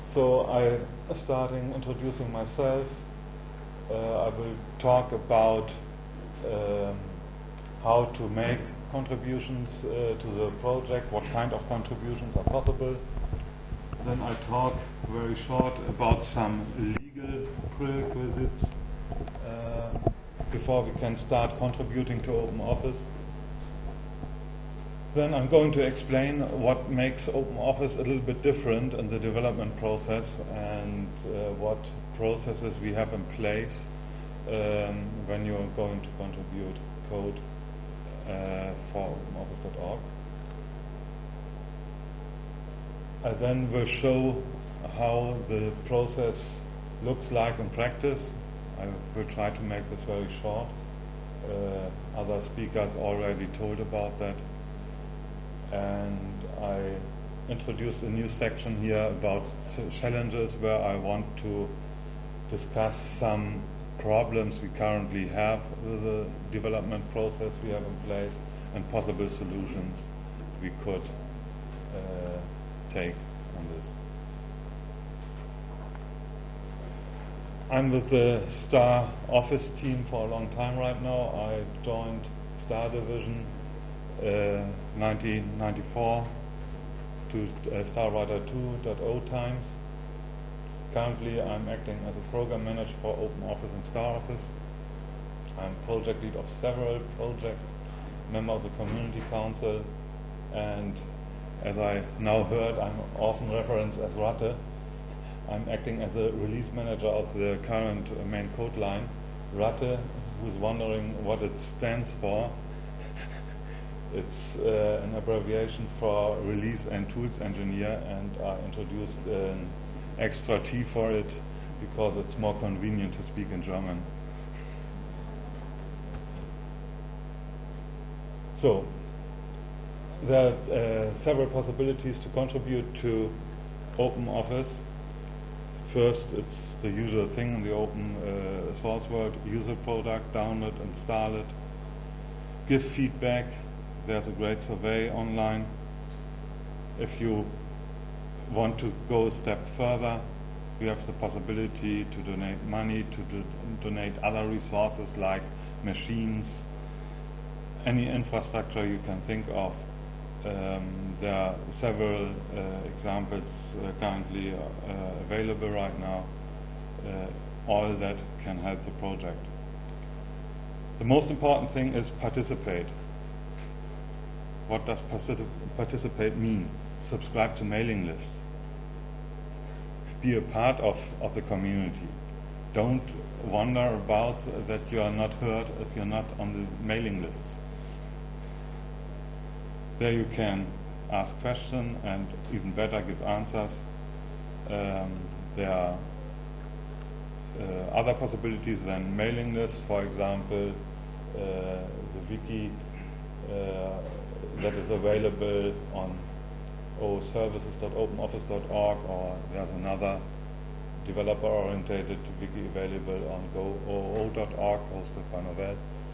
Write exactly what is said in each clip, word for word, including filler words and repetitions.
So I starting introducing myself. Uh, I will talk about um, how to make contributions uh, to the project, what kind of contributions are possible. Then I talk very short about some legal prerequisites uh, before we can start contributing to OpenOffice. Then I'm going to explain what makes OpenOffice a little bit different in the development process and uh, what processes we have in place um, when you're going to contribute code uh, for OpenOffice dot org. I then will show how the process looks like in practice. I will try to make this very short. Uh, other speakers already told about that. And I introduced a new section here about challenges where I want to discuss some problems we currently have with the development process we have in place and possible solutions we could uh, take on this. I'm with the Star Office team for a long time right now. I joined Star Division uh, nineteen ninety-four to uh, StarWriter two point oh times. Currently I'm acting as a program manager for OpenOffice and StarOffice. I'm project lead of several projects, member of the Community Council, and as I now heard, I'm often referenced as Ratte. I'm acting as a release manager of the current uh, main code line. Ratte, who's wondering what it stands for, it's uh, an abbreviation for Release and Tools Engineer, and I introduced an extra T for it because it's more convenient to speak in German. So, there are uh, several possibilities to contribute to OpenOffice. First, it's the usual thing in the open uh, source world: use a product, download, install it, give feedback. There's a great survey online. If you want to go a step further, you have the possibility to donate money, to do, donate other resources like machines, any infrastructure you can think of. Um, there are several uh, examples uh, currently uh, available right now. Uh, all that can help the project. The most important thing is participate. What does particip- participate mean? Subscribe to mailing lists. Be a part of, of the community. Don't wonder about that you are not heard if you're not on the mailing lists. There you can ask questions and even better give answers. Um, there are uh, other possibilities than mailing lists. For example, uh, the wiki uh, that is available on o services dot openoffice dot org, or there's another developer-oriented wiki available on go o o dot org, hosted by Novell.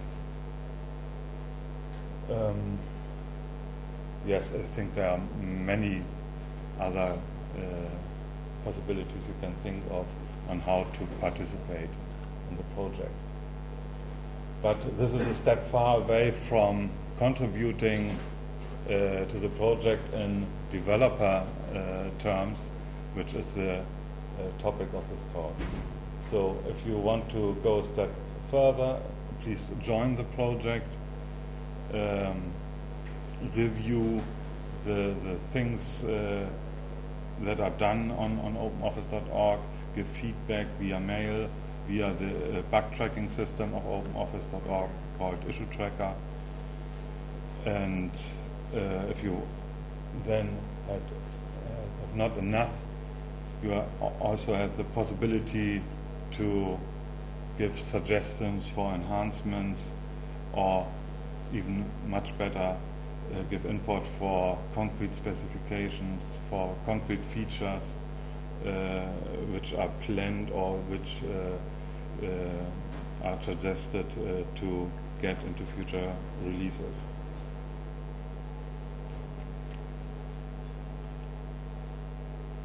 Um, Yes, I think there are many other uh, possibilities you can think of on how to participate in the project. But this is a step far away from contributing uh, to the project in developer uh, terms, which is the uh, topic of this talk. So if you want to go a step further, please join the project. Um, review the, the things uh, that are done on, on openoffice dot org, give feedback via mail, via the uh, bug tracking system of openoffice dot org called Issue Tracker. And uh, if you then had, uh, have not enough, you are also have the possibility to give suggestions for enhancements, or even much better, Uh, give input for concrete specifications, for concrete features uh, which are planned or which uh, uh, are suggested uh, to get into future releases.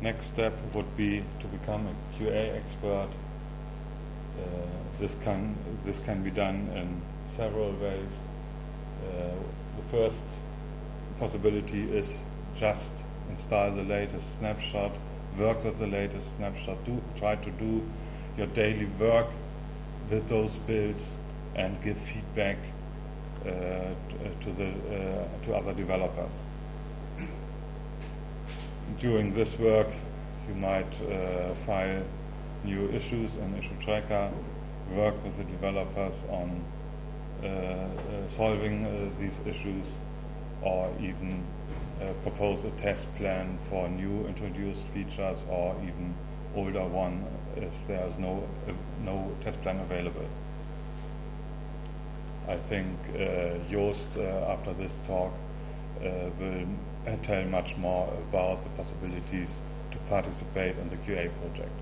Next step would be to become a Q A expert. Uh, this can this can be done in several ways. Uh, the first possibility is just install the latest snapshot, work with the latest snapshot, do try to do your daily work with those builds and give feedback uh, to the uh, to other developers. During this work, you might uh, file new issues in Issue Tracker, work with the developers on uh, uh, solving uh, these issues, or even uh, propose a test plan for new introduced features, or even older one if there is no uh, no test plan available. I think uh, Joost, uh, after this talk, uh, will tell much more about the possibilities to participate in the Q A project.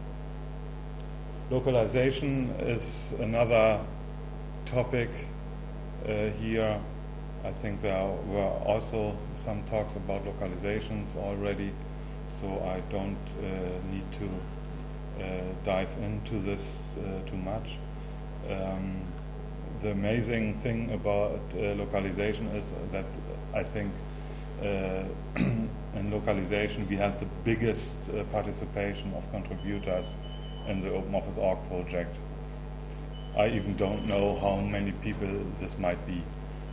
Localization is another topic uh, here. I think there were also some talks about localizations already, so I don't uh, need to uh, dive into this uh, too much. Um, the amazing thing about uh, localization is that I think uh, in localization we had the biggest uh, participation of contributors in the OpenOffice dot org project. I even don't know how many people this might be.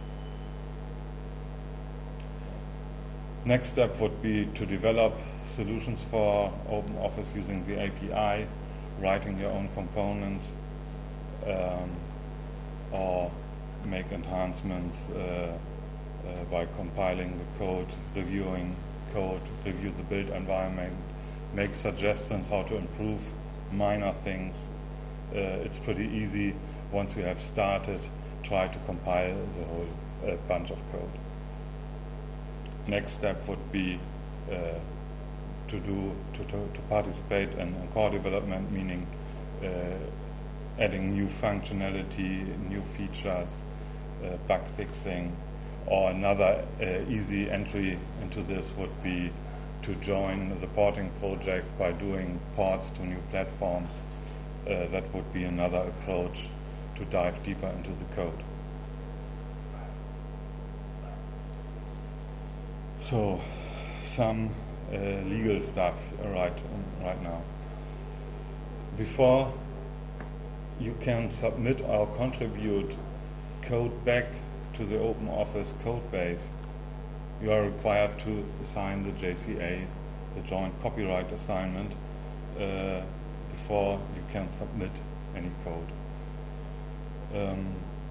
Next step would be to develop solutions for OpenOffice using the A P I, writing your own components, um, or make enhancements uh, uh, by compiling the code, reviewing code, review the build environment, make suggestions how to improve minor things. Uh, it's pretty easy once you have started, try to compile the whole uh, bunch of code. Next step would be uh, to do to, to, to participate in, in core development, meaning uh, adding new functionality, new features, uh, bug fixing, or another uh, easy entry into this would be to join the porting project by doing ports to new platforms. Uh, that would be another approach to dive deeper into the code. So, some uh, legal stuff right right now. Before you can submit or contribute code back to the OpenOffice code base, you are required to sign the J C A, the Joint Copyright Assignment, uh, before you can submit any code. Um,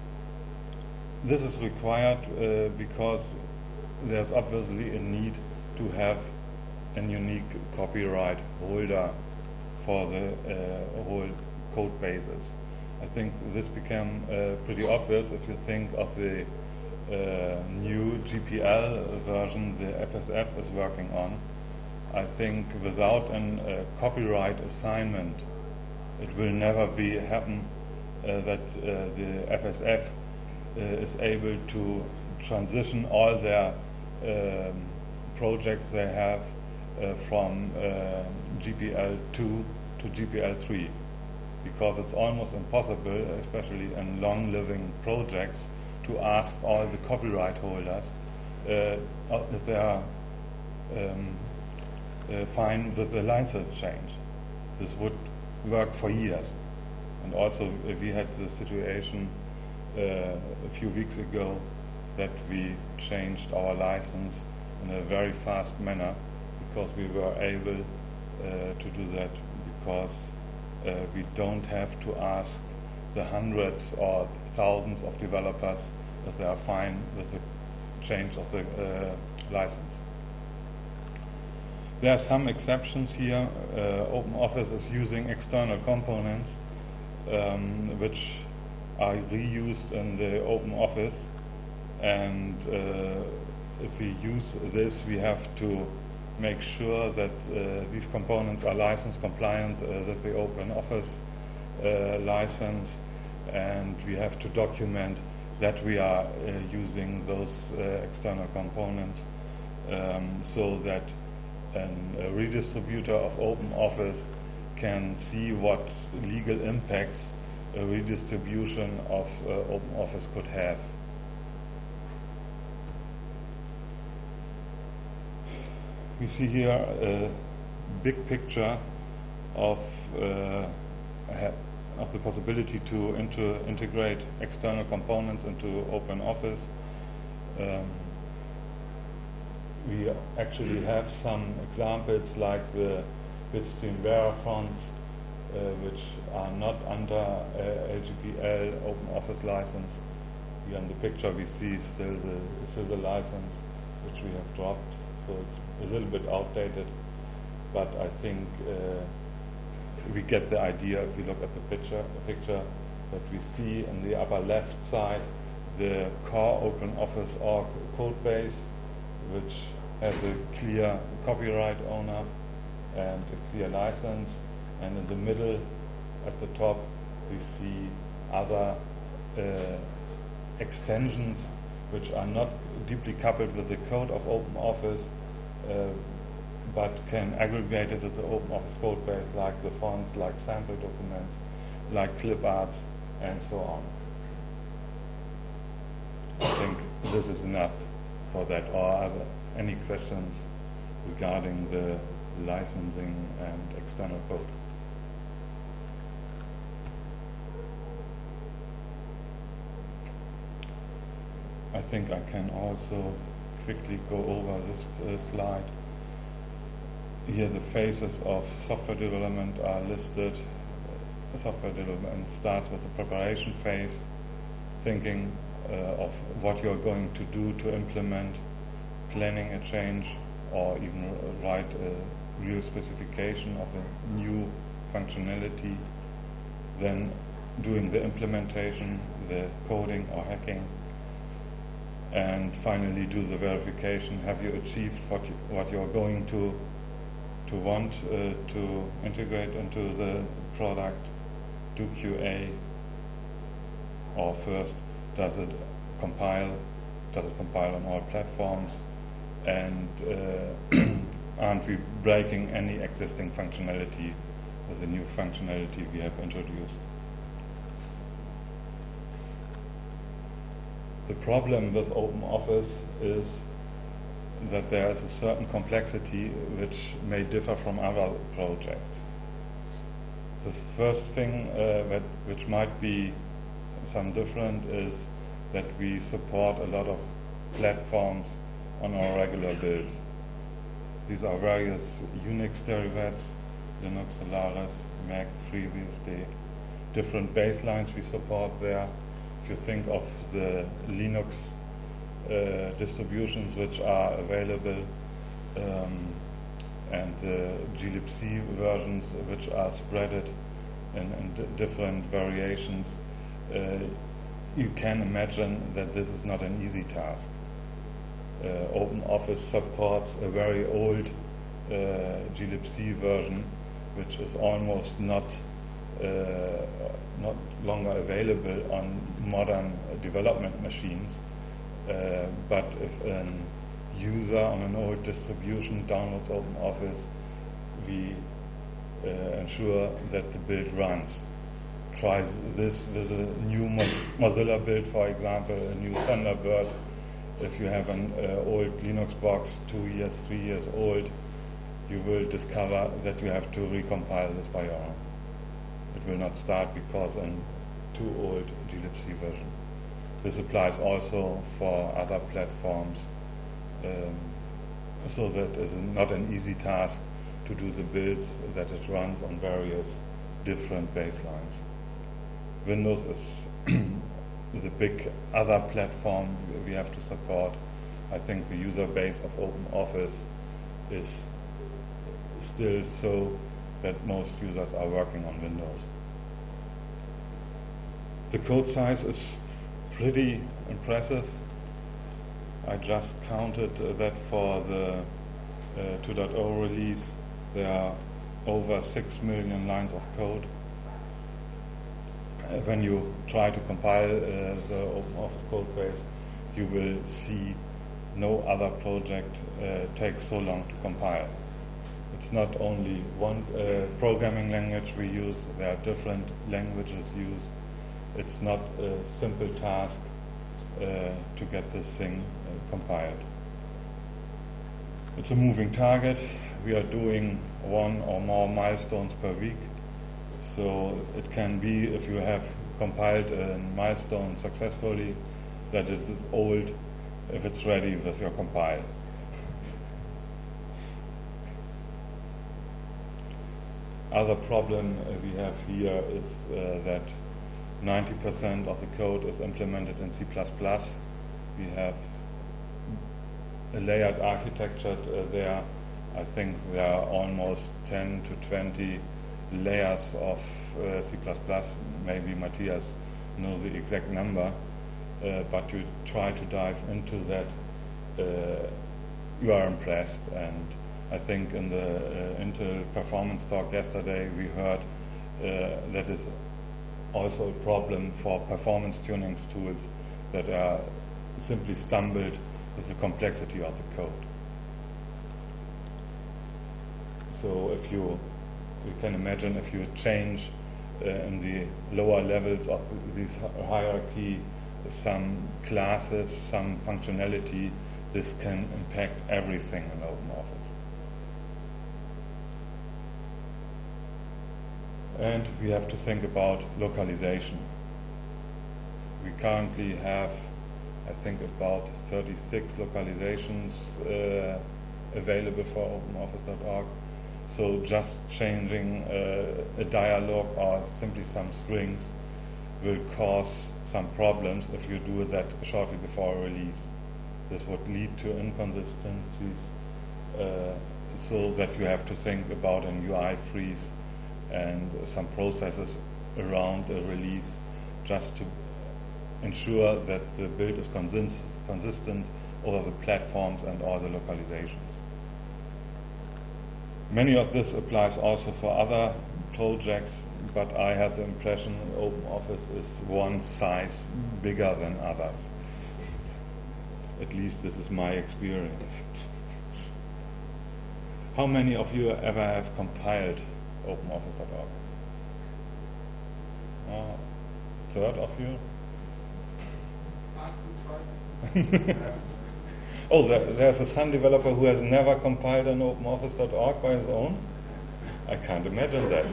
this is required uh, because there's obviously a need to have a unique copyright holder for the uh, whole code bases. I think this became uh, pretty obvious if you think of the uh, new G P L version the F S F is working on. I think without a uh, copyright assignment, it will never be happen uh, that uh, the F S F uh, is able to transition all their um, projects they have uh, from uh, G P L two to G P L three, because it's almost impossible, especially in long-living projects, to ask all the copyright holders uh, if they are um, uh, fine with the license change. This would work for years. And also uh, we had the situation uh, a few weeks ago that we changed our license in a very fast manner because we were able uh, to do that because uh, we don't have to ask the hundreds or thousands of developers if they are fine with the change of the uh, license. There are some exceptions here. Uh, OpenOffice is using external components um, which are reused in the OpenOffice, and uh, if we use this, we have to make sure that uh, these components are license compliant uh, with the OpenOffice uh, license, and we have to document that we are uh, using those uh, external components um, so that an, a redistributor of OpenOffice can see what legal impacts a redistribution of uh, OpenOffice could have. We see here a big picture of uh, of the possibility to inter integrate external components into OpenOffice. Um, we actually have some examples like the Bitstream Vera fonts, uh, which are not under uh, L G P L OpenOffice license. Here in the picture we see still the, still the license, which we have dropped, so it's a little bit outdated, but I think uh, we get the idea if we look at the picture, the picture that we see on the upper left side the core OpenOffice org code base, which has a clear copyright owner and a clear license, and in the middle at the top we see other uh, extensions which are not deeply coupled with the code of OpenOffice, uh, but can aggregate it to the OpenOffice code base, like the fonts, like sample documents, like clip arts, and so on. I think this is enough for that. Or are there any questions regarding the licensing and external code? I think I can also quickly go over this uh, slide. Here the phases of software development are listed. Uh, software development starts with the preparation phase, thinking uh, of what you're going to do to implement, planning a change, or even write a real specification of a new functionality, then doing the implementation, the coding or hacking, and finally do the verification. Have you achieved what, you, what you're going to to want uh, to integrate into the product? Do Q A, or first, does it compile? Does it compile on all platforms? And uh, aren't we breaking any existing functionality with the new functionality we have introduced? The problem with OpenOffice is that there is a certain complexity which may differ from other projects. The first thing uh, that, which might be some different is that we support a lot of platforms on our regular builds. These are various Unix derivatives, Linux, Solaris, Mac, FreeBSD, different baselines we support there. If you think of the Linux uh, distributions which are available, um, and the glibc versions which are spreaded in, in d different variations, uh, you can imagine that this is not an easy task. Uh, OpenOffice supports a very old uh, glibc version, which is almost not uh, not longer available on modern uh, development machines. Uh, but if a user on an old distribution downloads OpenOffice, we uh, ensure that the build runs. Tries this with a new Mo Mozilla build, for example, a new Thunderbird. If you have an uh, old Linux box, two years, three years old, you will discover that you have to recompile this by your own. It will not start because an too old glibc version. This applies also for other platforms, um, so that is not an easy task to do the builds that it runs on various different baselines. Windows is the big other platform we have to support. I think the user base of OpenOffice is still so that most users are working on Windows. The code size is pretty impressive. I just counted uh, that for the uh, two point oh release there are over six million lines of code. Uh, when you try to compile uh, the OpenOffice code base, you will see no other project uh, takes so long to compile. it's not only one uh, programming language we use, there are different languages used. It's not a simple task uh, to get this thing uh, compiled. It's a moving target. We are doing one or more milestones per week. So it can be, if you have compiled a milestone successfully, that is old if it's ready with your compile. Other problem uh, we have here is uh, that ninety percent of the code is implemented in C plus plus. We have a layered architecture uh, there. I think there are almost ten to twenty layers of uh, C plus plus. Maybe Matthias knows the exact number, uh, but you try to dive into that, uh, you are impressed. And I think in the uh, Intel performance talk yesterday we heard uh, that is also a problem for performance tunings tools that are simply stumbled with the complexity of the code. So if you you can imagine if you change uh, in the lower levels of this hierarchy some classes, some functionality, this can impact everything in OpenOffice. And we have to think about localization. We currently have, I think, about thirty-six localizations uh, available for OpenOffice dot org. So just changing uh, a dialog or simply some strings will cause some problems if you do that shortly before a release. This would lead to inconsistencies, uh, so that you have to think about an U I freeze and some processes around a release just to ensure that the build is consist- consistent over the platforms and all the localizations. Many of this applies also for other projects, but I have the impression OpenOffice is one size bigger than others. At least this is my experience. How many of you ever have compiled OpenOffice dot org? Uh, third of you? Oh, there, there's a Sun developer who has never compiled an OpenOffice dot org by his own? I can't imagine that.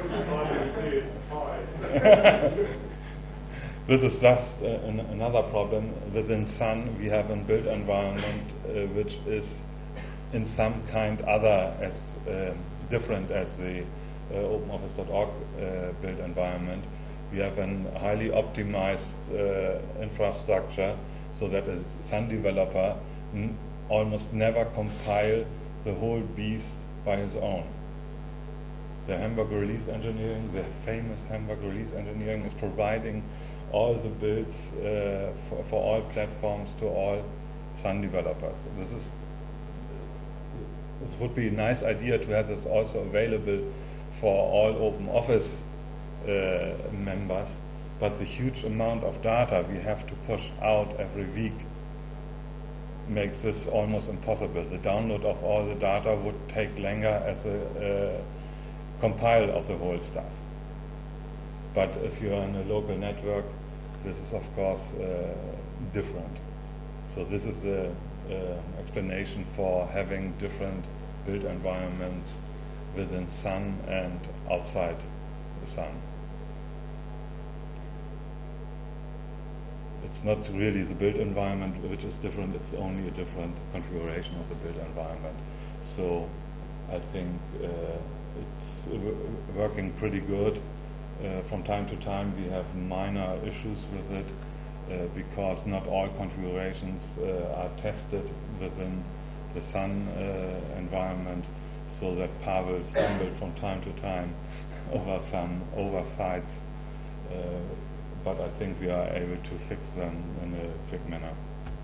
This is just uh, an, another problem. Within Sun, we have a build environment uh, which is in some kind other as uh, different as the uh, OpenOffice dot org uh, build environment. We have a highly optimized uh, infrastructure so that a Sun developer n- almost never compile the whole beast by his own. The Hamburg Release Engineering, the famous Hamburg Release Engineering, is providing all the builds uh, for, for all platforms to all Sun developers. This is this would be a nice idea to have this also available for all OpenOffice uh, members, but the huge amount of data we have to push out every week makes this almost impossible. The download of all the data would take longer as a uh, compile of the whole stuff. But if you're in a local network, this is of course uh, different. So this is the uh, explanation for having different build environments within Sun and outside the Sun. It's not really the build environment which is different, it's only a different configuration of the build environment. So I think uh, it's uh, working pretty good. Uh, from time to time we have minor issues with it uh, because not all configurations uh, are tested within the Sun uh, environment, so that Pavel stumbled from time to time over some oversights, uh, but I think we are able to fix them in a quick manner.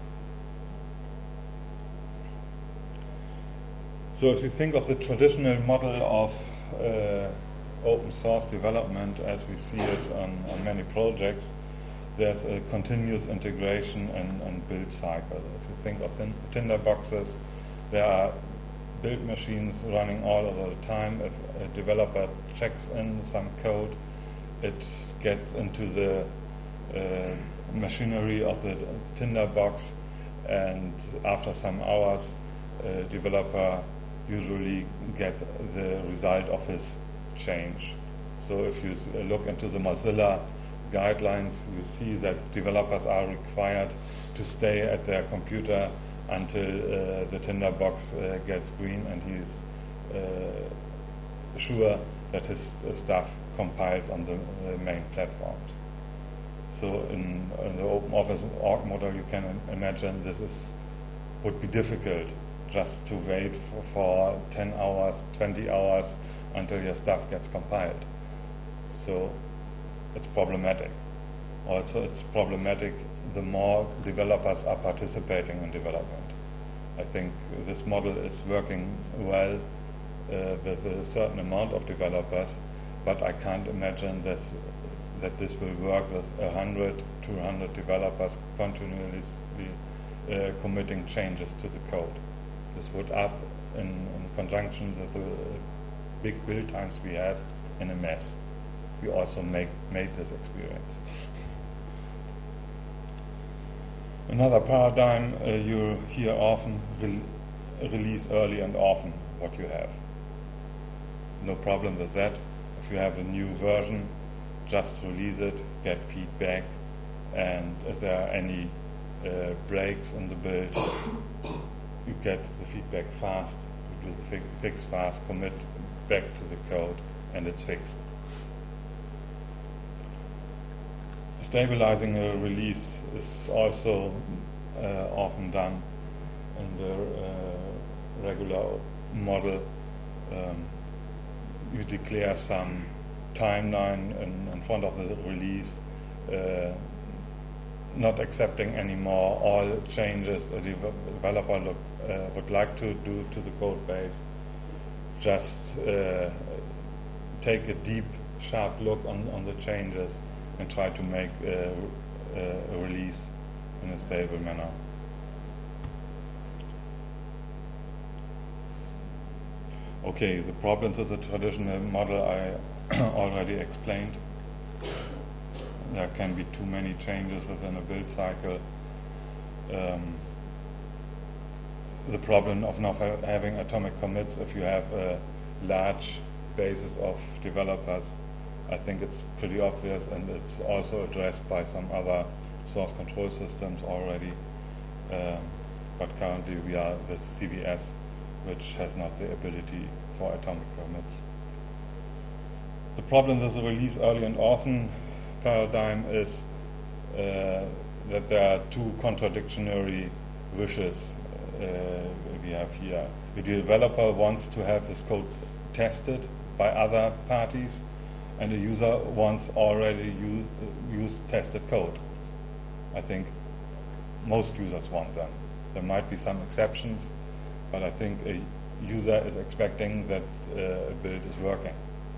So if you think of the traditional model of uh, open source development as we see it on, on many projects, there's a continuous integration and, and build cycle. If you think of tin- Tinderboxes, there are build machines running all of the time. If a developer checks in some code, it gets into the uh, machinery of the Tinderbox, and after some hours, a developer usually get the result of his change. So if you look into the Mozilla guidelines, you see that developers are required to stay at their computer until uh, the Tinderbox uh, gets green and he's uh, sure that his uh, stuff compiles on the uh, main platforms. So in, in the open office org model, you can im- imagine this is would be difficult just to wait for, for ten hours, twenty hours until your stuff gets compiled. So it's problematic. Also, it's problematic the more developers are participating in development. I think this model is working well uh, with a certain amount of developers, but I can't imagine this, that this will work with one hundred, two hundred developers continuously uh, committing changes to the code. This would up, in, in conjunction with the big build times we have, in a mess. We also make, made this experience. Another paradigm uh, you hear often, re- release early and often what you have. No problem with that. If you have a new version, just release it, get feedback, and if there are any uh, breaks in the build, you get the feedback fast, you do the fi- fix fast, commit back to the code, and it's fixed. Stabilizing a release is also uh, often done in the uh, regular model. Um, you declare some timeline in, in front of the release, uh, not accepting anymore all changes a dev- developer look, uh, would like to do to the code base. Just uh, take a deep, sharp look on, on the changes and try to make uh, uh, a release in a stable manner. Okay, the problems of the traditional model I already explained. There can be too many changes within a build cycle. Um, the problem of not ha- having atomic commits if you have a large basis of developers, I think it's pretty obvious, and it's also addressed by some other source control systems already. Um, but currently we are with C V S, which has not the ability for atomic commits. The problem with the release early and often paradigm is uh, that there are two contradictory wishes uh, we have here. The developer wants to have his code tested by other parties, and the user wants already use, use tested code. I think most users want them. There might be some exceptions, but I think a user is expecting that uh, a build is working.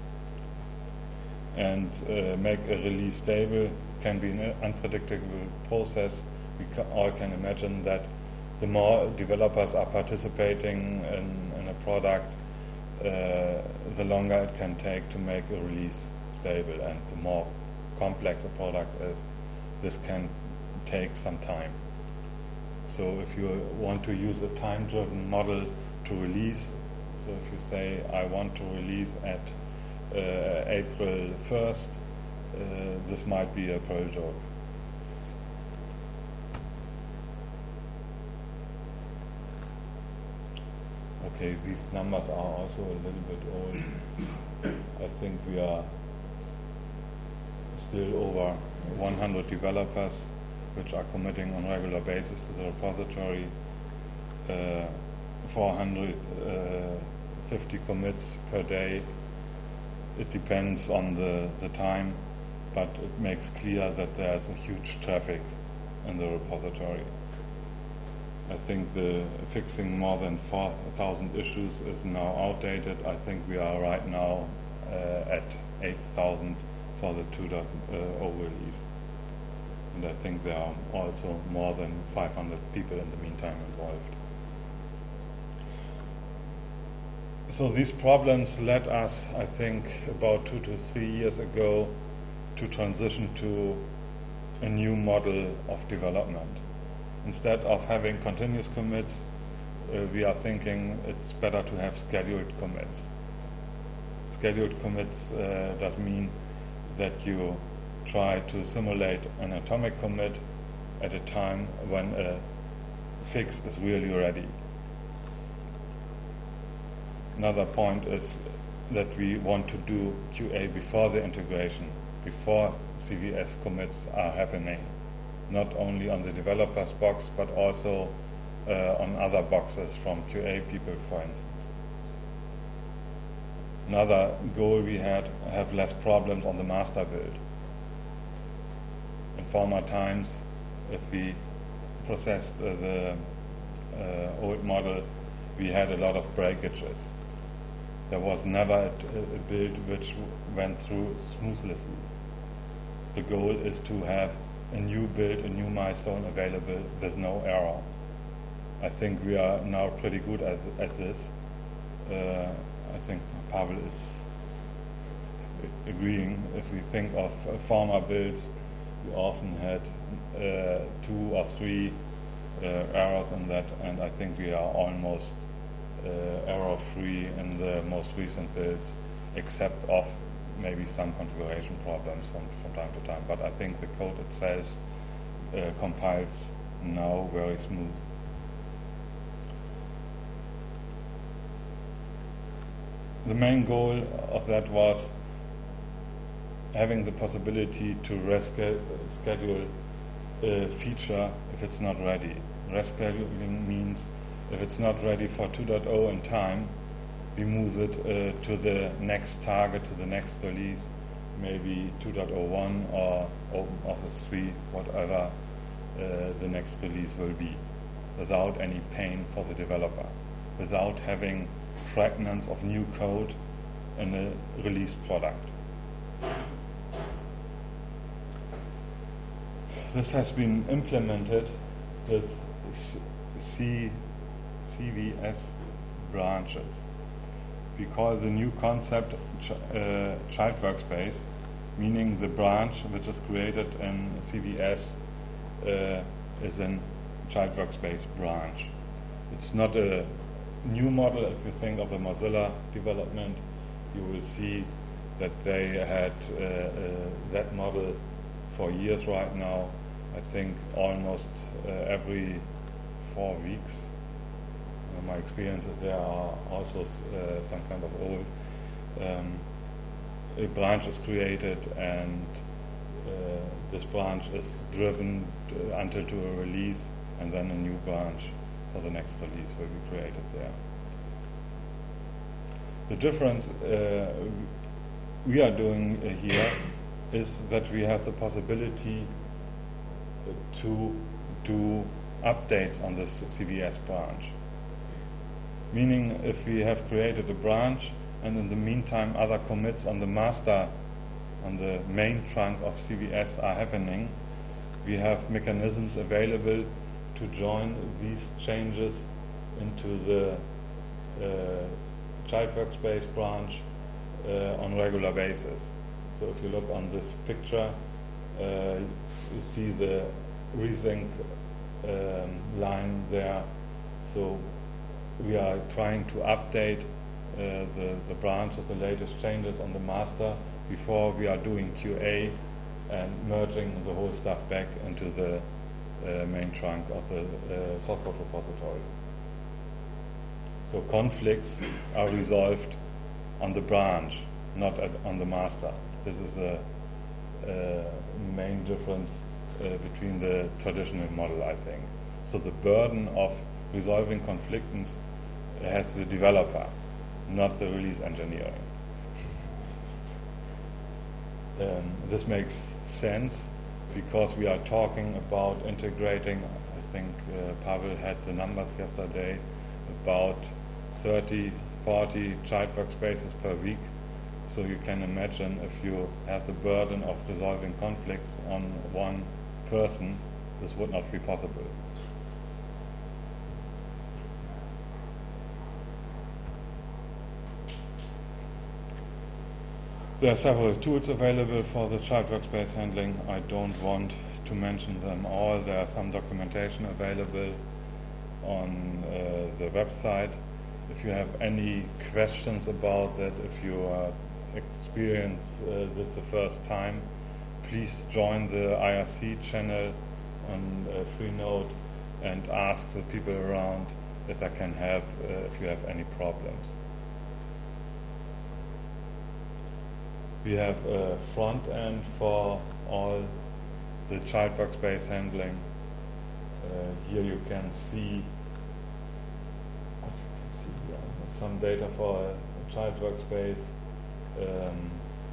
And uh, make a release stable can be an unpredictable process. We ca- all can imagine that the more developers are participating in, in a product, uh, the longer it can take to make a release stable, and the more complex a product is, this can take some time. So if you want to use a time-driven model to release, so if you say, I want to release at uh, April first, uh, this might be a Perl joke. Okay, these numbers are also a little bit old. I think we are still over one hundred developers which are committing on regular basis to the repository, uh, four hundred fifty commits per day. It depends on the, the time, but it makes clear that there's a huge traffic in the repository. I think the fixing more than four thousand issues is now outdated. I think we are right now uh, at eight thousand for the two point oh release. And I think there are also more than five hundred people in the meantime involved. so these problems led us, I think, about two to three years ago to transition to a new model of development. Instead of having continuous commits, uh, we are thinking it's better to have scheduled commits. Scheduled commits uh, does mean that you try to simulate an atomic commit at a time when a fix is really ready. Another point is that we want to do Q A before the integration, before C V S commits are happening, not only on the developer's box, but also uh, on other boxes from Q A people, for instance. Another goal we had, have less problems on the master build. In former times, if we processed uh, the uh, old model, we had a lot of breakages. There was never a, a build which went through smoothly. The goal is to have a new build, a new milestone available with no error. I think we are now pretty good at, at this. Uh, I think Pavel is agreeing. If we think of uh, former builds, we often had uh, two or three uh, errors in that, and I think we are almost uh, error-free in the most recent builds, except of maybe some configuration problems from, from time to time. But I think the code itself uh, compiles now very smooth. The main goal of that was having the possibility to reschedule a feature if it's not ready. Rescheduling means if it's not ready for two point oh in time, we move it uh, to the next target, to the next release, maybe two point oh one or OpenOffice three, whatever uh, the next release will be, without any pain for the developer, without having fragments of new code in a released product. This has been implemented with C, CVS branches. We call the new concept ch uh, child workspace, meaning the branch which is created in C V S uh, is a child workspace branch. It's not a new model. If you think of the Mozilla development, you will see that they had uh, uh, that model for years right now. I think almost uh, every four weeks. Uh, my experience is there are also uh, some kind of old um, a branch is created, and uh, this branch is driven to, until to a release, and then a new branch for the next release will be created there. The difference uh, we are doing uh, here is that we have the possibility to do updates on this C V S branch. Meaning, if we have created a branch and in the meantime other commits on the master, on the main trunk of C V S are happening, we have mechanisms available to join these changes into the uh, child workspace branch uh, on regular basis. So if you look on this picture, uh, you see the resync um, line there. So we are trying to update uh, the, the branch of the latest changes on the master before we are doing Q A and merging the whole stuff back into the uh, main trunk of the uh, source code repository. So conflicts are resolved on the branch, not at, on the master. This is the uh, main difference uh, between the traditional model, I think. So the burden of resolving conflicts has the developer, not the release engineering. Um, this makes sense because we are talking about integrating, I think uh, Pavel had the numbers yesterday, about thirty, forty child workspaces per week. So you can imagine if you have the burden of resolving conflicts on one person, this would not be possible. There are several tools available for the child workspace handling. I don't want to mention them all. There are some documentation available on uh, the website. If you have any questions about that, if you uh, experience uh, this the first time, please join the I R C channel on uh, Freenode and ask the people around if I can help uh, if you have any problems. We have a front end for all the child workspace handling. Uh, here you can see, see uh, some data for a child workspace, um,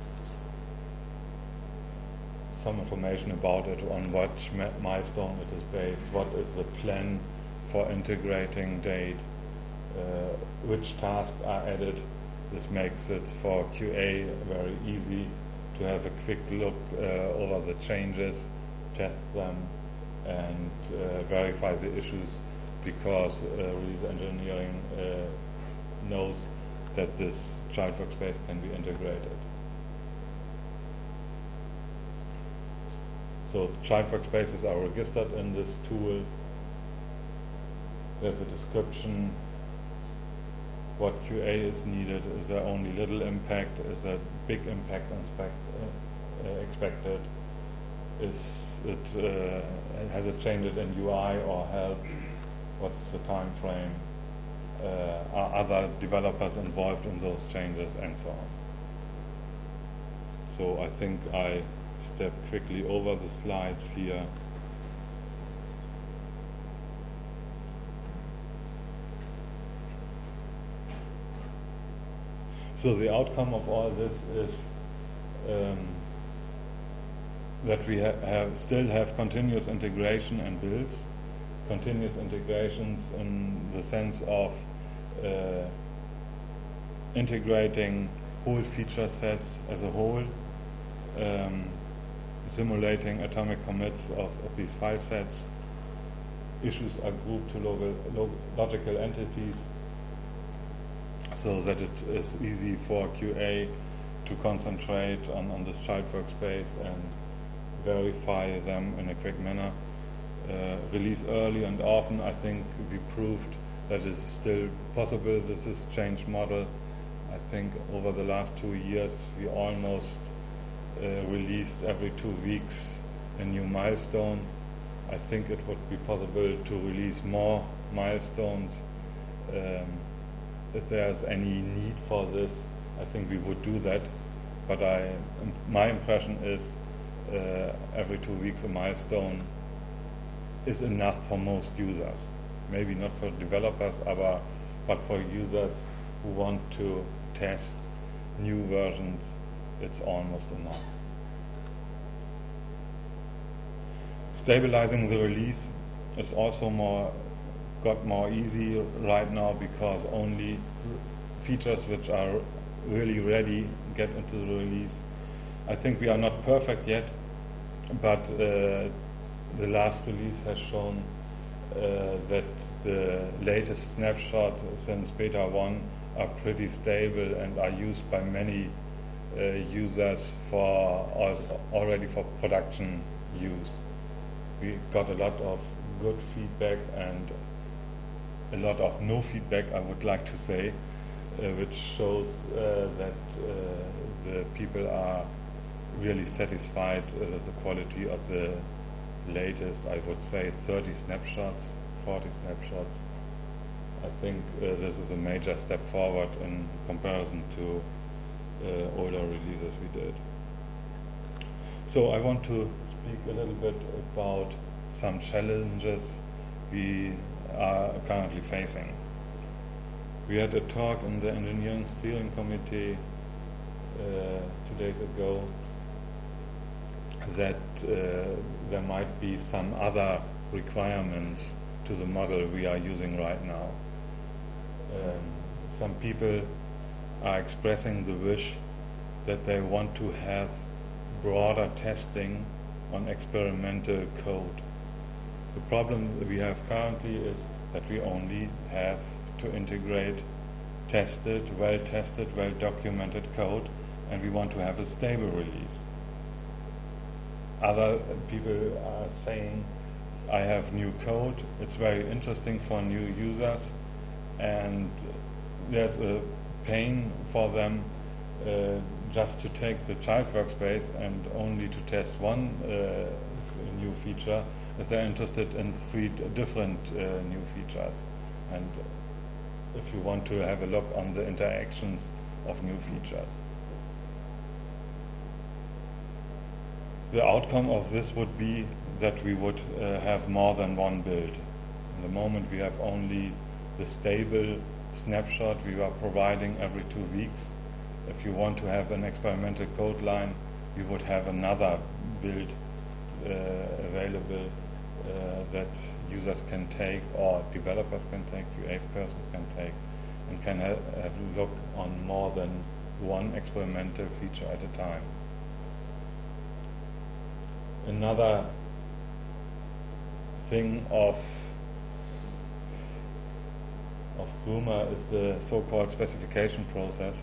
some information about it, on what milestone it is based, what is the plan for integrating date, uh, which tasks are added. This makes it for Q A very easy to have a quick look uh, over the changes, test them, and uh, verify the issues, because uh, release engineering uh, knows that this child workspace can be integrated. So child workspaces are registered in this tool. There's a description. What Q A is needed? Is there only little impact? Is there big impact expect, uh, uh, expected? Is it uh, has it changed in U I or help? What's the time frame? Uh, are other developers involved in those changes, and so on? So I think I step quickly over the slides here. So the outcome of all this is um, that we ha have still have continuous integration and builds. Continuous integrations in the sense of uh, integrating whole feature sets as a whole, um, simulating atomic commits of, of these file sets. Issues are grouped to local, log logical entities, so that it is easy for Q A to concentrate on, on this child workspace and verify them in a quick manner. Uh, release early and often. I think we proved that it is still possible with this change model. I think over the last two years we almost uh, released every two weeks a new milestone. I think it would be possible to release more milestones. Um, if there's any need for this, I think we would do that. But I, my impression is uh, every two weeks a milestone is enough for most users. Maybe not for developers, aber, but for users who want to test new versions, it's almost enough. Stabilizing the release is also more got more easy right now, because only features which are really ready get into the release. I think we are not perfect yet, but uh, the last release has shown uh, that the latest snapshot since beta one are pretty stable and are used by many uh, users for al already for production use. We got a lot of good feedback and a lot of no feedback, I would like to say, uh, which shows uh, that uh, the people are really satisfied uh, with the quality of the latest, I would say, thirty snapshots, forty snapshots. I think uh, this is a major step forward in comparison to uh, older releases we did. So I want to speak a little bit about some challenges we are currently facing. We had a talk in the engineering steering committee uh, two days ago that uh, there might be some other requirements to the model we are using right now. Um, some people are expressing the wish that they want to have broader testing on experimental code. The problem we have currently is that we only have to integrate tested, well-tested, well-documented code and we want to have a stable release. Other people are saying, I have new code, it's very interesting for new users, and there's a pain for them uh, just to take the child workspace and only to test one uh, new feature, as they're interested in three d- different uh, new features. And if you want to have a look on the interactions of new features. The outcome of this would be that we would uh, have more than one build. In the moment we have only the stable snapshot we are providing every two weeks. If you want to have an experimental code line, we would have another build uh, available uh, that users can take, or developers can take, Q A persons can take, and can ha- have a look on more than one experimental feature at a time. Another thing of of Groomer is the so-called specification process.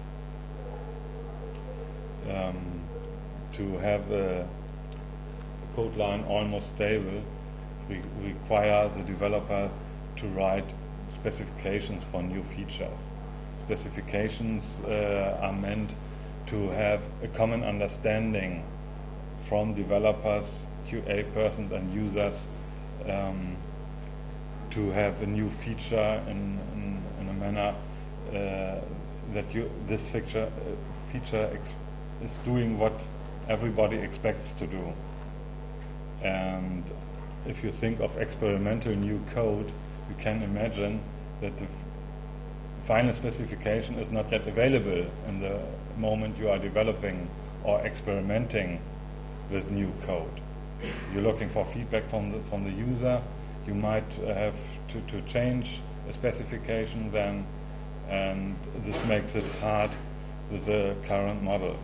Um, to have a code line almost stable, we require the developer to write specifications for new features. Specifications uh, are meant to have a common understanding from developers, Q A persons and users, um, to have a new feature in, in, in a manner uh, that you, this feature, uh, feature ex- is doing what everybody expects to do. And if you think of experimental new code, you can imagine that the final specification is not yet available in the moment you are developing or experimenting with new code. You're looking for feedback from the, from the user. You might uh, have to, to change a specification then, and this makes it hard with the current model.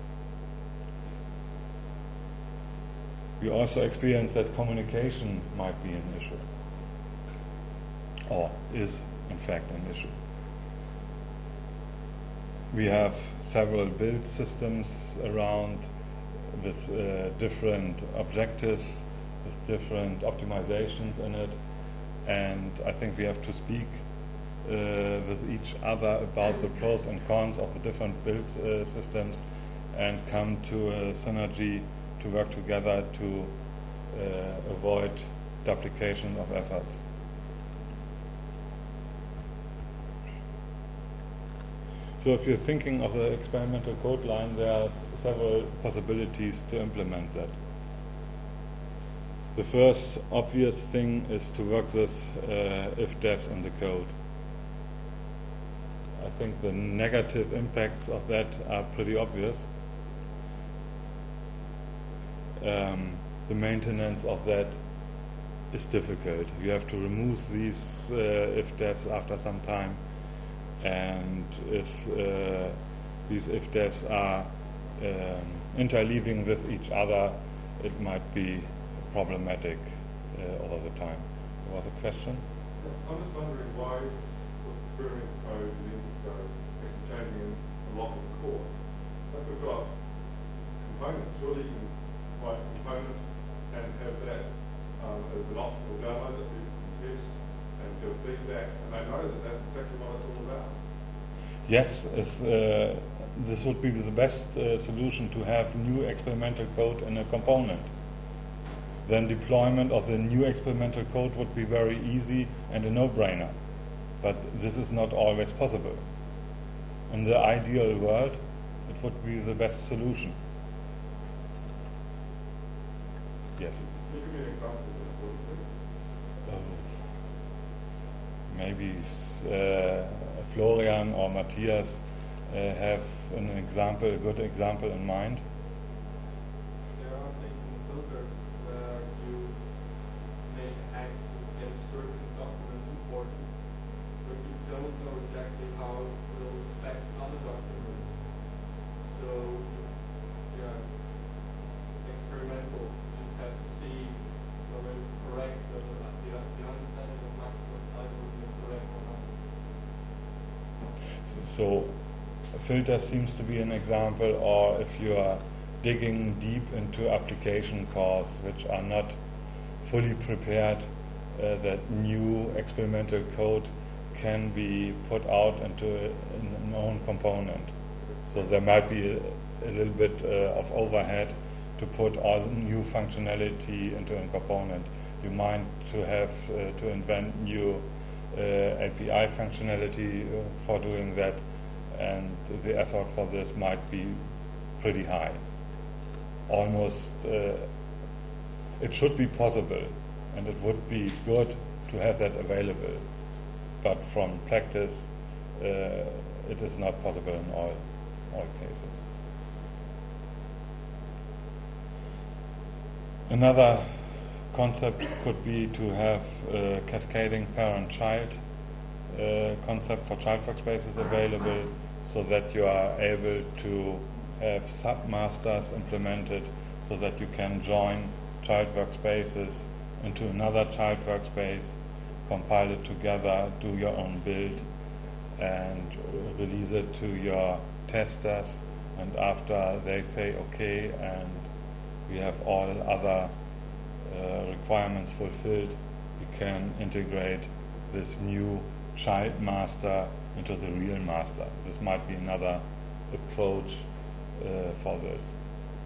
We also experience that communication might be an issue, or is in fact an issue. We have several build systems around with uh, different objectives, with different optimizations in it, and I think we have to speak uh, with each other about the pros and cons of the different build uh, systems and come to a synergy to work together to uh, avoid duplication of efforts. So if you're thinking of the experimental code line, there are several possibilities to implement that. The first obvious thing is to work with uh, if-defs in the code. I think the negative impacts of that are pretty obvious. Um, the maintenance of that is difficult. You have to remove these uh, if-defs after some time, and if uh, these if-defs are um, interleaving with each other, it might be problematic uh, all the time. There was a question? I'm just wondering why experience code and input code is changing a lot of the core. Like we've got components, surely you can write a component and have that um, as an optional demo that you can test and give feedback, and they know that that's exactly what it's all about. Yes, it's, uh, this would be the best uh, solution, to have new experimental code in a component. Then deployment of the new experimental code would be very easy and a no-brainer. But this is not always possible. In the ideal world, it would be the best solution. Yes? Can you give me an example of Uh, maybe uh, Florian or Matthias uh, have an example, a good example in mind. There are things in filters where you make act to get a certain document imported, but you don't know exactly how it will affect other documents. So, yeah, it's experimental. You just have to see whether it's correct, whether the, the understanding of Maxwell's algorithm is correct or not. So a filter seems to be an example, or if you are digging deep into application cores which are not fully prepared, uh, that new experimental code can be put out into a, an own component. So there might be a, a little bit uh, of overhead to put all new functionality into a component. You might to have uh, to invent new uh, A P I functionality uh, for doing that, and the effort for this might be pretty high. Almost, uh, it should be possible, and it would be good to have that available. But from practice, uh, it is not possible in all all cases. Another concept could be to have a cascading parent-child uh, concept for child workspaces available, so that you are able to have submasters implemented, so that you can join child workspaces into another child workspace, compile it together, do your own build, and release it to your testers, and after they say okay and we have all other uh, requirements fulfilled, we can integrate this new child master into the real master. This might be another approach uh, for this.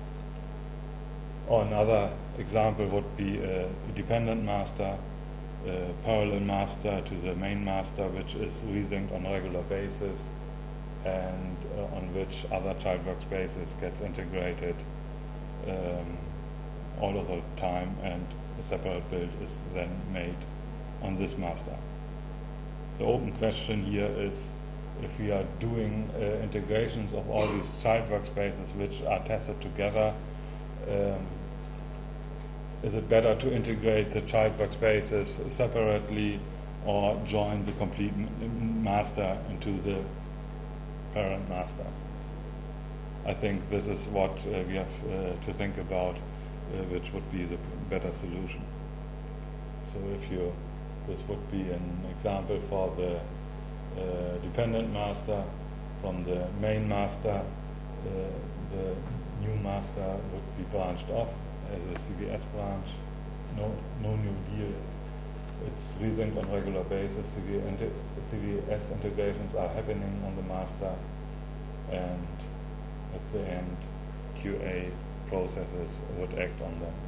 Or another example would be a dependent master, a parallel master to the main master, which is resynced on a regular basis, and uh, on which other child workspaces gets integrated um, all of the time, and a separate build is then made on this master. The open question here is, if we are doing uh, integrations of all these child workspaces which are tested together, um, is it better to integrate the child workspaces separately, or join the complete m- master into the parent master? I think this is what uh, we have uh, to think about, uh, which would be the p- better solution. So if you, this would be an example for the uh, dependent master. From the main master, uh, the new master would be branched off as a C V S branch. No, no new deal. It's resynced on a regular basis. C V S integrations are happening on the master, and at the end, Q A processes would act on them.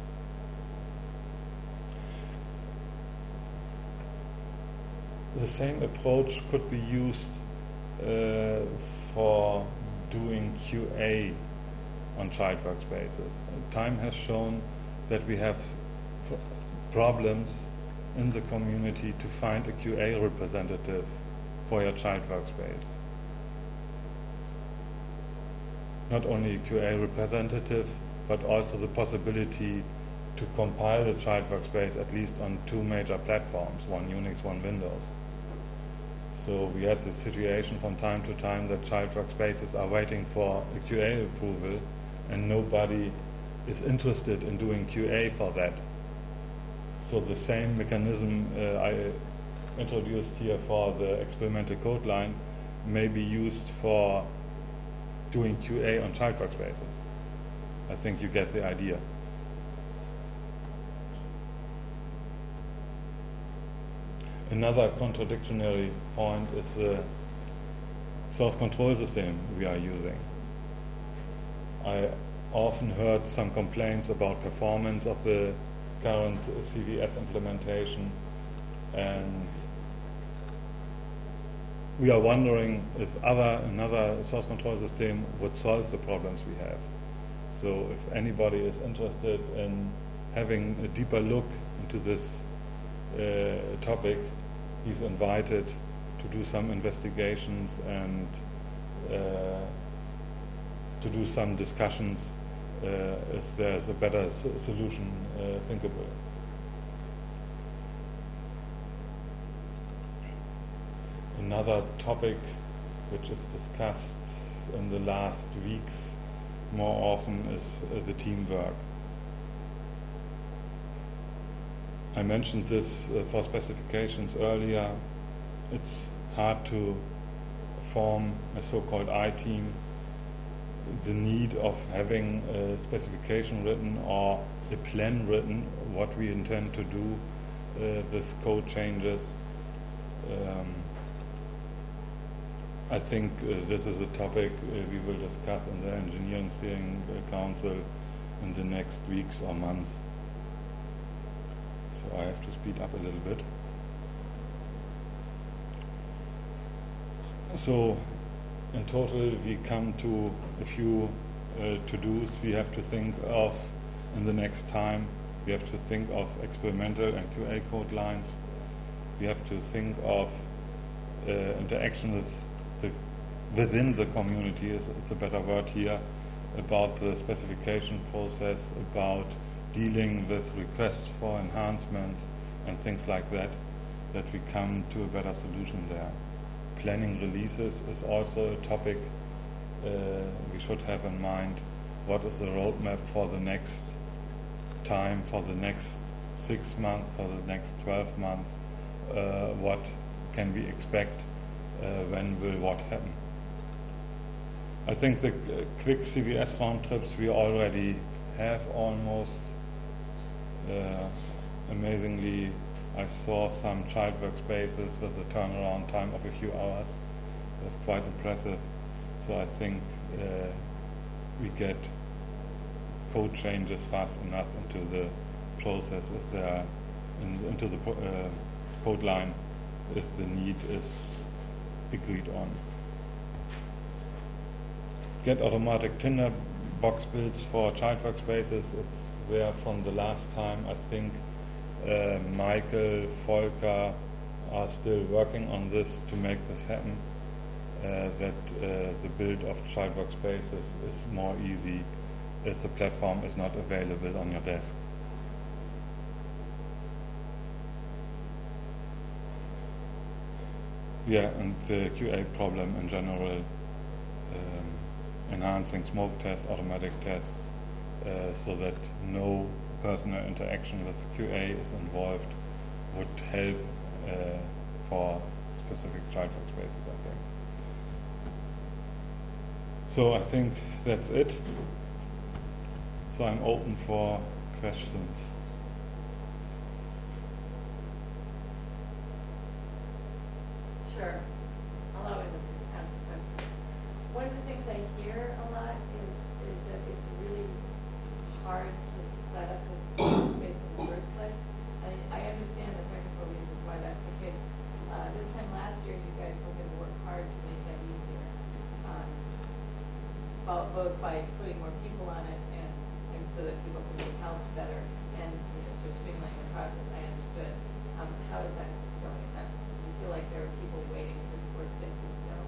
The same approach could be used uh, for doing Q A on child workspaces. Time has shown that we have f- problems in the community to find a Q A representative for your child workspace. Not only a Q A representative, but also the possibility to compile the child workspace at least on two major platforms, one Unix, one Windows. So we had this situation from time to time that child workspaces are waiting for a Q A approval, and nobody is interested in doing Q A for that. So the same mechanism uh, I introduced here for the experimental code line may be used for doing Q A on child workspaces. I think you get the idea. Another contradictory point is the source control system we are using. I often heard some complaints about performance of the current C V S implementation, and we are wondering if other another source control system would solve the problems we have. So if anybody is interested in having a deeper look into this uh, topic, he's invited to do some investigations and uh, to do some discussions uh, if there's a better s- solution uh, thinkable. Another topic which is discussed in the last weeks more often is uh, the teamwork. I mentioned this uh, for specifications earlier. It's hard to form a so-called I-team, the need of having a specification written or a plan written, what we intend to do uh, with code changes. Um, I think uh, this is a topic uh, we will discuss in the Engineering Steering uh, Council in the next weeks or months. So I have to speed up a little bit. So in total we come to a few uh, to-dos we have to think of in the next time. We have to think of experimental and Q A code lines. We have to think of uh, interaction with the within the community, is the better word here, about the specification process, about dealing with requests for enhancements and things like that, that we come to a better solution there. Planning releases is also a topic uh, we should have in mind. What is the roadmap for the next time, for the next six months, for the next twelve months? Uh, what can we expect? Uh, when will what happen? I think the uh, quick C V S round trips we already have almost. Uh, amazingly, I saw some child workspaces with a turnaround time of a few hours. That's quite impressive. So I think uh, we get code changes fast enough into the process if they are in, into the uh, code line if the need is agreed on. Get automatic Tinder box builds for child workspaces. It's there from the last time. I think uh, Michael, Volker are still working on this to make this happen. Uh, that uh, the build of child workspaces is more easy if the platform is not available on your desk. Yeah, and the Q A problem in general, um, enhancing smoke tests, automatic tests, uh, so that no personal interaction with Q A is involved would help uh, for specific child workspaces, I think. So I think that's it. So I'm open for questions. Sure. Allow me to ask the question. One of the things I hear a lot is is that it's really hard to set up the space in the first place. I, I understand the technical reasons why that's the case. Uh, this time last year, you guys were going to work hard to make that easier, um, both, both by putting more people on it and, and so that people can be helped better and you know, sort of streamline the process. I understood. Um, how is that going? Is that, do you feel like there are people waiting for workspaces still?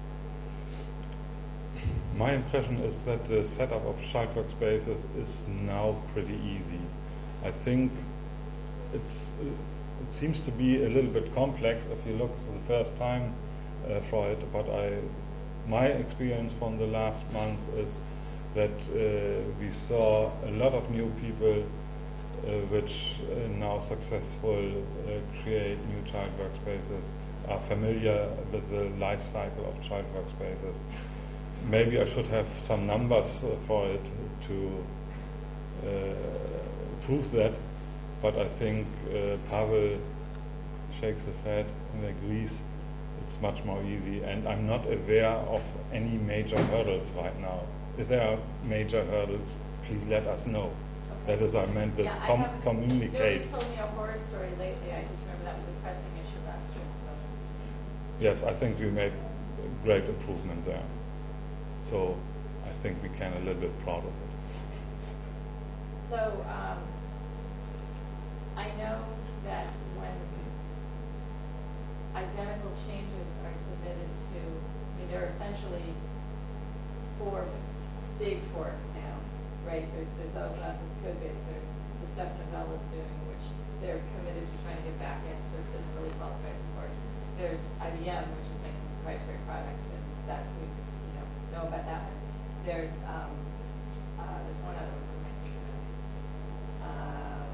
My impression is that the setup of child workspaces is now pretty easy. I think it's uh, it seems to be a little bit complex if you look for the first time uh, for it, but I my experience from the last months is that uh, we saw a lot of new people uh, which uh, now successful uh, create new child workspaces, are familiar with the life cycle of child workspaces. Maybe I should have some numbers uh, for it to uh, prove that, but I think uh, Pavel shakes his head and agrees it's much more easy, and I'm not aware of any major hurdles right now. If there are major hurdles, please let us know. Okay. That is I meant with Yeah, I com- haven't- communicate. Nobody's told me a horror story lately. I just remember that was a pressing issue last year. So. Yes, I think we made great improvement there. So I think we can a little bit proud of it. So um, I know that when identical changes are submitted to, I mean, there are essentially four big forks now, right? There's there's the open office code base. There's the stuff Novella's doing, which they're committed to trying to get back in, so it doesn't really qualify as a course. There's I B M, which is making a proprietary product, and that we you know know about that one. There's um, uh, there's one other one. Um,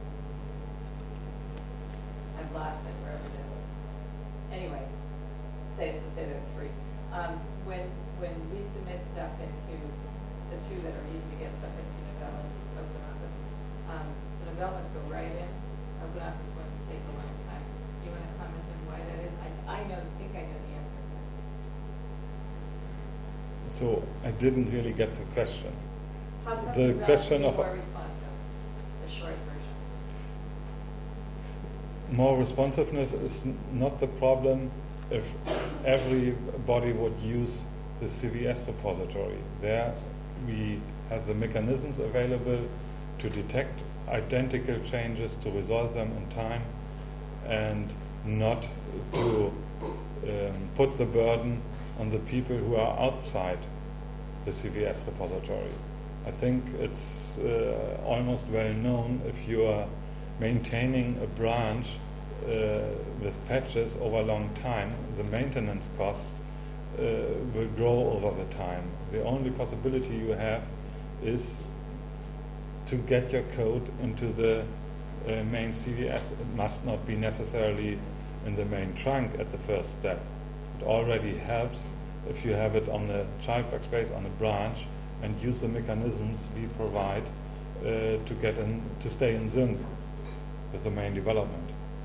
I've lost it wherever it is. Anyway, say, so say there are three. Um, when, when we submit stuff into the two that are easy to get stuff into, Novell and Open Office, um, the Novellments go right in, Open Office ones take a long time. You want to comment on why that is? I, I know, think I know the answer. So I didn't really get the question. How come The Novell question can be of more responsive, the short version? more responsiveness is n- not the problem if everybody would use the C V S repository. There we have the mechanisms available to detect identical changes, to resolve them in time, and not to um, put the burden on the people who are outside the C V S repository. I think it's uh, almost well known if you are maintaining a branch uh, with patches over a long time, the maintenance costs uh, will grow over the time. The only possibility you have is to get your code into the uh, main C V S. It must not be necessarily in the main trunk at the first step. It already helps if you have it on the child workspace, on a branch, and use the mechanisms we provide uh, to get in, to stay in sync with the main development.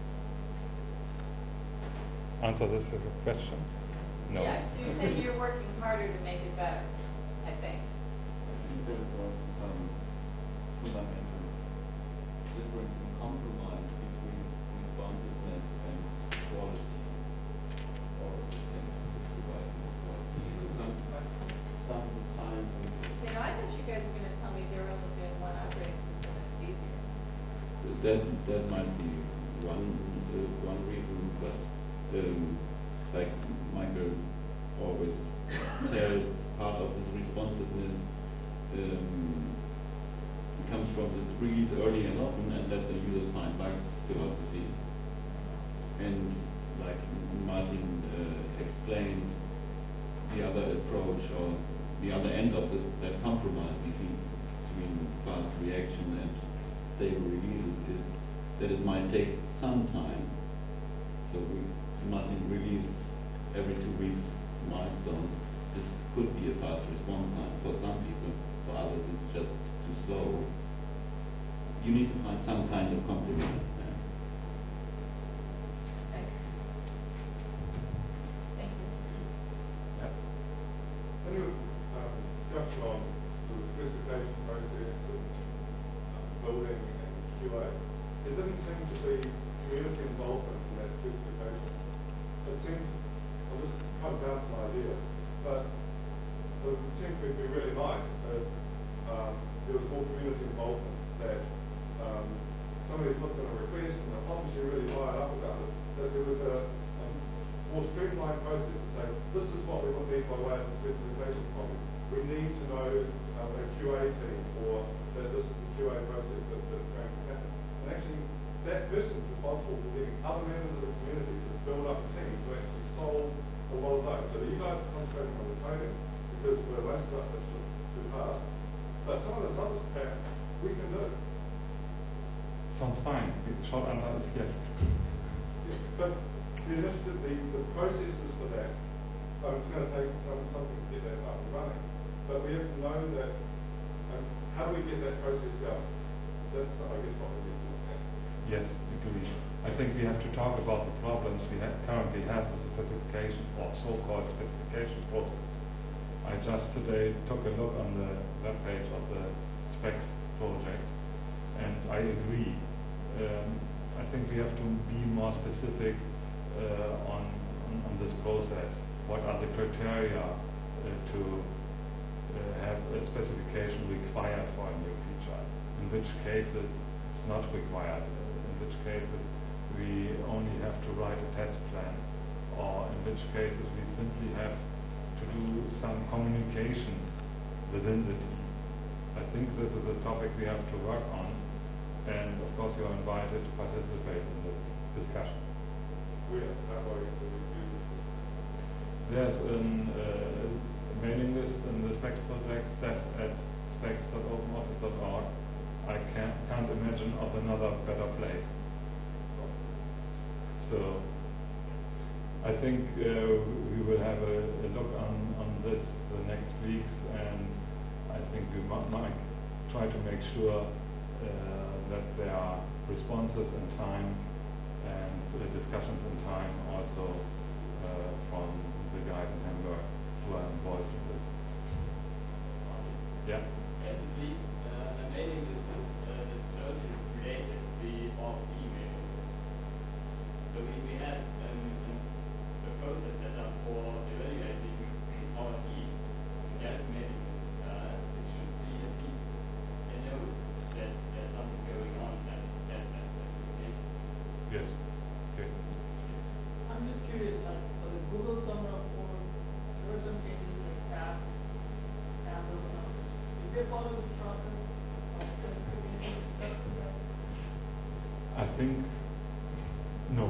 Answer this question? No. Yeah, so you're saying you're working harder to make it better, I think. I think there is also some fundamental difference in compromise between responsiveness and quality, or things provide more quality. So some, sometimes See, now I thought you guys were gonna tell me they're only doing one operating system and it's easier. that that might be one uh, one reason, but um, like Michael always tells, part of this responsiveness um, comes from this release early and often, and let the users find bugs philosophy. And like Martin uh, explained, the other approach or the other end of the, that compromise between between fast reaction and stable releases is that it might take some time. So we, Martin released every two weeks milestone. This could be a fast response time for some people. For others, it's just too slow. You need to find some kind of compromise there. Okay. Thank you. When you um, discussion on the specification process and um, building and Q A, there didn't seem to be community involvement in that specification. It seemed, I'll just kind of bounce an idea, but it would seem to be really nice if um, there was more community involvement, that um, somebody puts in a request and the officer really fired up about it, that there was a, a more streamlined process to say, this is what we would need by way of a specification problem. We need to know um, a Q A team, or that this is the Q A process that, that's going to happen. And actually, that person is responsible for getting other members of the community to build up a team to actually solve a lot of those. So you guys are concentrating on the coding, because for most of us that's just too hard. But some of this other stuff we can do. Sounds fine. The short answer is yes. Yeah, but the initiative, the, the processes for that, um, it's going to take some, something to get that up and running. But we have to know that, um, how do we get that process going? That's, I guess, what we need to look at. Yes, agree. I think we have to talk about the problems we ha- currently have with the specification or so-called specification process. I just today took a look on the webpage of the specs project, and I agree. Um, I think we have to be more specific uh, on, on on this process. What are the criteria uh, to uh, have a specification required for a new feature? In which cases it's not required? In which cases we only have to write a test plan? Or in which cases we simply have to do some communication within the team? I think this is a topic we have to work on, and of course you are invited to participate in this discussion. We have how are we going to review this? There's a uh, mailing list in the specs project, staff at specs dot open office dot org. I can't, can't imagine of another better place. So I think uh, we have a, a look on, on this the next weeks, and I think we might, might try to make sure uh, that there are responses in time and uh, discussions in time also uh, from the guys in Hamburg who are involved in this. Yeah? Yes, please. Uh, the mailing list is, uh, is closely related to the of email. So we, we had um, a process set up for evaluating our needs. Yes, mailing list. Uh, it should be at least a note that there's something going on at that that specification. Yes. Okay. I'm just curious, like for the Google Summer of Code, there were some changes like tab, tab open up. Did they follow this process of specification stuff like that? I think no.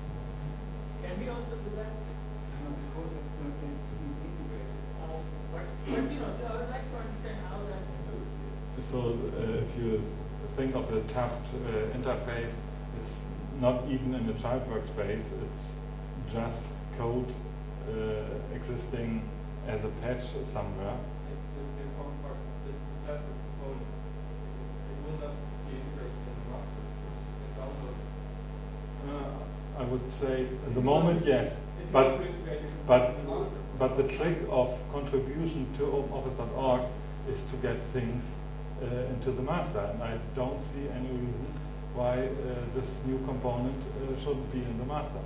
Can we also do that? And the code that's not been integrated. Uh, but, but you know, so I would like to understand how that goes. So uh, if you s- think of the tabbed uh, interface, it's not even in the child workspace, it's just code uh, existing as a patch somewhere. If the, the component, this is a separate component. It will not be integrated in the master. It's a download. Uh, I would say at the moment, yes, If you but want to integrate it but in the master. but the trick of contribution to OpenOffice dot org is to get things uh, into the master, and I don't see any reason why uh, this new component uh, shouldn't be in the master.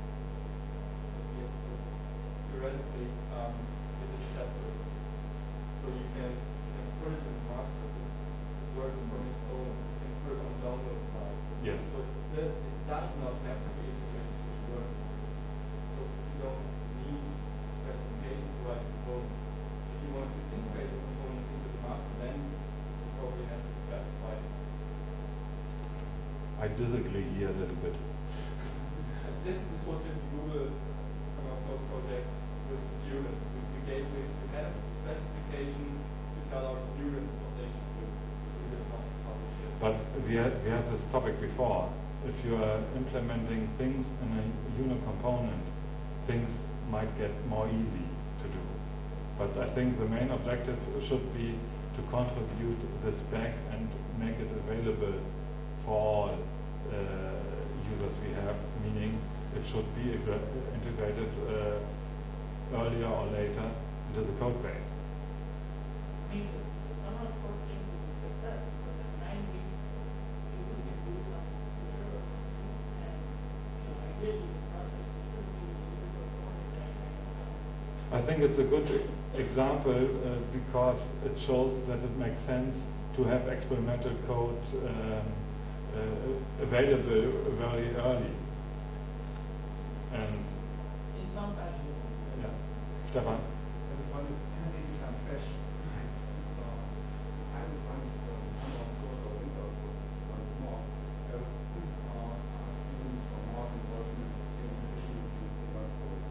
Yes, but theoretically, um, it is separate. So you can, you can put it in the master. It, it works on its own. You can put it on the download side. Yes. So that it does not have to be integrated with Word. So you don't need specification to write the component. If you want to integrate the component into the master, then you probably have to specify it. I disagree here a little bit. And This, this was just Google Summer of Code project with the students. We, we gave we, we had a specification to tell our students what they should do. We did not publish it. But we had, we had this topic before. If you are implementing things in a unit component, things might get more easy to do. But I think the main objective should be to contribute this back and make it available for all uh, users we have, meaning it should be ag- integrated uh, earlier or later into the code base. I mean, the Summer of Code thing was a success, but in nine weeks, people can do some computer or something, and, you know, ideally, this process should be user oriented that kind of stuff. I think it's a good example uh, because it shows that it makes sense to have experimental code um, uh, available very early. And In some fashion. yeah, Stefan. There was one is maybe some question. Uh, I was once uh, some of code or window code once more. Uh, uh, students for more involvement in efficiencies in one code.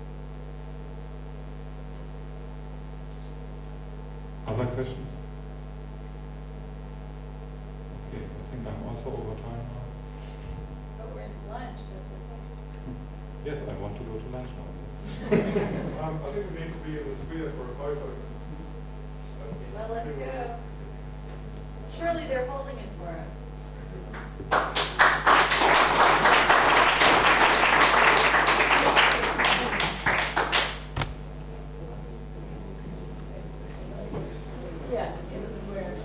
Other questions? Okay, I think I'm also over time now. But we're into lunch, so it's okay. Yes, I want to go to lunch now. Um, I think we need to be in the sphere for a photo. Well, let's go. Surely they're holding it for us. Yeah, in the square.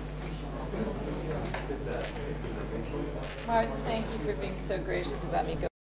Martha, thank you for being so gracious about me going.